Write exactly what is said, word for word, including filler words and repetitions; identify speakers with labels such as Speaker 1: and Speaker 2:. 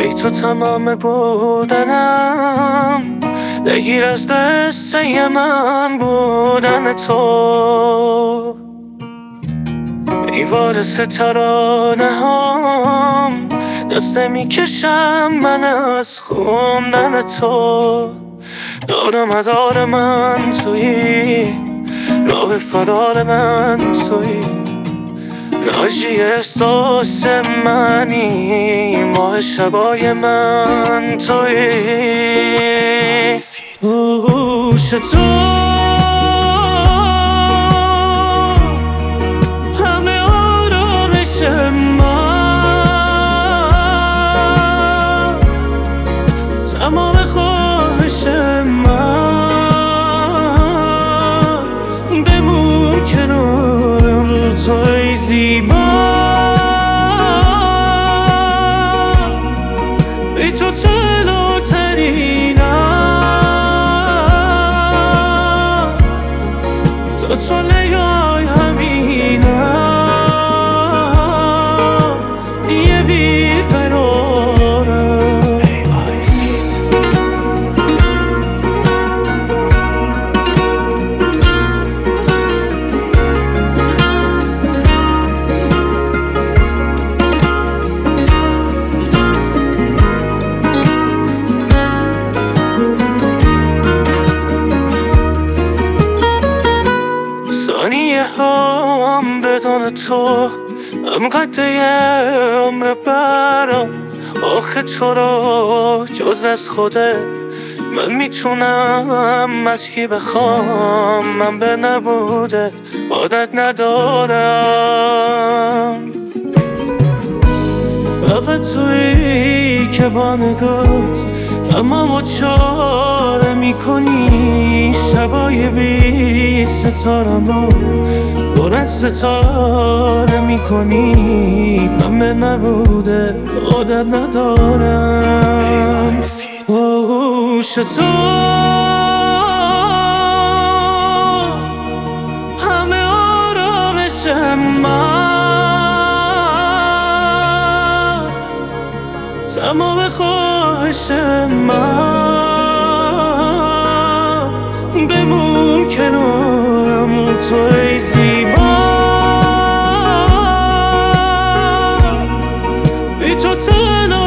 Speaker 1: ای تو تمام بودنم، بگیر از دسته من بودن تو. ای وارث ترانه هم، دسته میکشم من از خوندن تو. دار و مدار من تویی، راه فرار من تویی، ناجی احساس منی، ماه شبای من تویی. گوش تو همه آرامش من، تمام خواهش من، بمون کنارم رو توی زیبا. ای تو طلاترینم، تو تو لیای همینم، یه بیقرارم. ثانیه هم بدون تو هم قده عمر برام. آخه تو رو جز از خوده من میتونم از کی بخوام؟ من به نبوده عادت ندارم. فقط تویی که با نگات اما مچاره میکنی شبای بی ستارمو پر از ستاره میکنی. من به نبوده عادت ندارم. گوش تو همه آرامش من، تمام خواهش من، بمون کنارم رو توی زیبا. ای تو